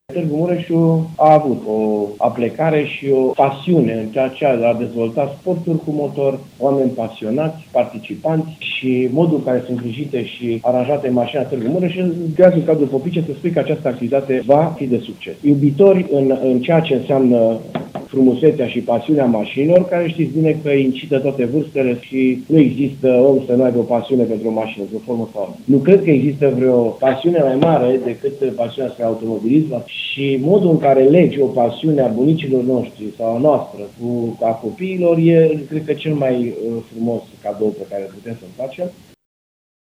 Târgu Mureșu a avut o aplecare și o pasiune în ceea ce a dezvoltat sporturi cu motor, oameni pasionați, participanți și modul în care sunt îngrijite și aranjate mașina Târgu Mureșu, creează în cadrul Popice să spui că această activitate va fi de succes. Iubitori în ceea ce înseamnă frumusețea și pasiunea mașinilor, care știți bine că incită toate vârstele și nu există om să nu aibă o pasiune pentru o mașină, într-o formă sau alta. Nu cred că există vreo pasiune mai mare decât pasiunea spre automobilism și modul în care legi o pasiune a bunicilor noștri sau a noastră a copiilor e, cred că, cel mai frumos cadou pe care putem să-l facem.